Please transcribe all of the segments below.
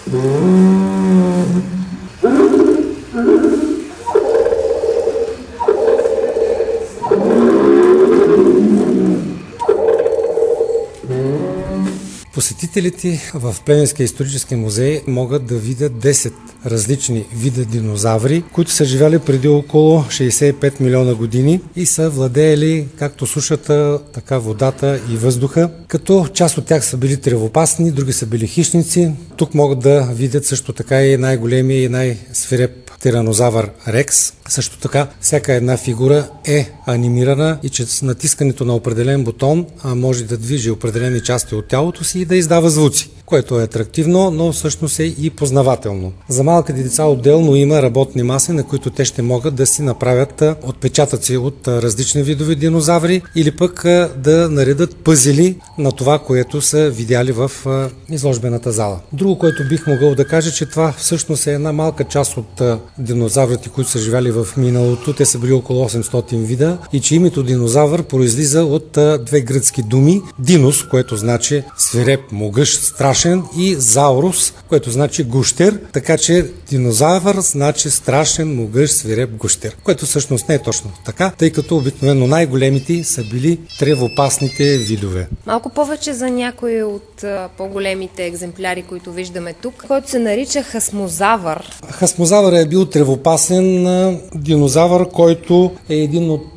Посетителите в Плевенския исторически музей могат да видят 10 различни вида динозаври, които са живяли преди около 65 милиона години и са владеели както сушата, така водата и въздуха, като част от тях са били тревопасни, други са били хищници. Тук могат да видят също така и най-големия и най-свиреп тиранозавър Рекс. Също така всяка една фигура е анимирана и чрез натискането на определен бутон може да движи определени части от тялото си и да издава звуци, което е атрактивно, но всъщност е и познавателно. За малките деца отделно има работни маси, на които те ще могат да си направят отпечатъци от различни видове динозаври или пък да наредат пъзели на това, което са видяли в изложбената зала. Друго, което бих могъл да кажа, че това всъщност е една малка част от динозаврите, които са живяли в миналото. Те са били около 800 вида и че името динозавър произлиза от две гръцки думи. Динос, което значи свиреп, могъщ, страшен, и заурус, което значи гущер, така че динозавър значи страшен, могъщ, свиреп, гущер, което всъщност не е точно така, тъй като обикновено най-големите са били тревопасните видове. Малко повече за някои от по-големите екземпляри, които виждаме тук, който се нарича хасмозавър. Хасмозавър е бил тревопасен динозавър, който е един от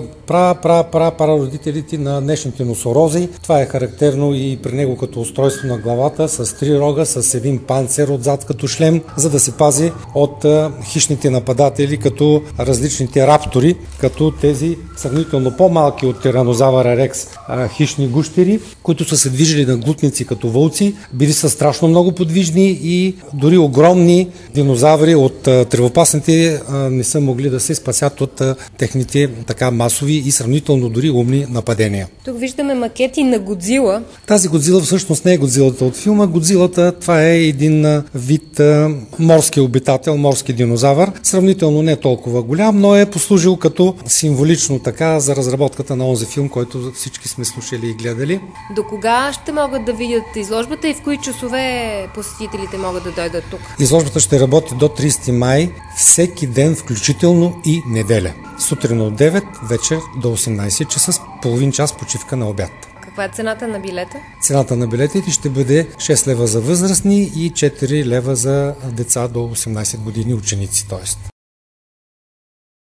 прародителите на днешните носорози. Това е характерно и при него като устройство на главата, с 3 рога, с един панцер отзад като шлем, за да се пази от хищните нападатели, като различните раптори, като тези сравнително по-малки от тиранозавъра Рекс хищни гущери, които са се движили на глутници като вълци, били са страшно много подвижни и дори огромни динозаври от тревопасните не са могли да се спасят от техните така масови и сравнително дори умни нападения. Тук виждаме макети на Годзила. Тази Годзила всъщност не е Годзилата от филма. Годзилата, това е един вид морски обитател, морски динозавър. Сравнително не е толкова голям, но е послужил като символично така за разработката на онзи филм, който всички сме слушали и гледали. До кога ще могат да видят изложбата и в кои часове посетителите могат да дойдат тук? Изложбата ще работи до 30 май, всеки ден, включително и неделя. Сутрин от 9, вечер до 18 часа с половин час почивка на обяд. Каква е цената на билета? Цената на билетите ще бъде 6 лева за възрастни и 4 лева за деца до 18 години ученици, т.е.